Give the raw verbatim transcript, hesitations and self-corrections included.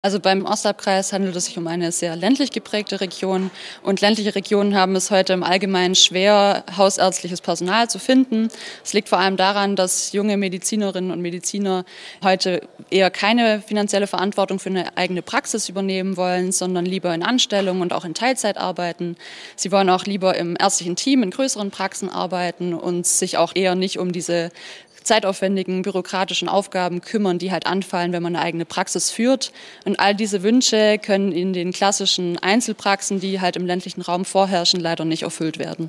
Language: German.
Also beim Ostalbkreis handelt es sich um eine sehr ländlich geprägte Region und ländliche Regionen haben es heute im Allgemeinen schwer, hausärztliches Personal zu finden. Es liegt vor allem daran, dass junge Medizinerinnen und Mediziner heute eher keine finanzielle Verantwortung für eine eigene Praxis übernehmen wollen, sondern lieber in Anstellung und auch in Teilzeit arbeiten. Sie wollen auch lieber im ärztlichen Team in größeren Praxen arbeiten und sich auch eher nicht um diese zeitaufwendigen bürokratischen Aufgaben kümmern, die halt anfallen, wenn man eine eigene Praxis führt. Und all diese Wünsche können in den klassischen Einzelpraxen, die halt im ländlichen Raum vorherrschen, leider nicht erfüllt werden.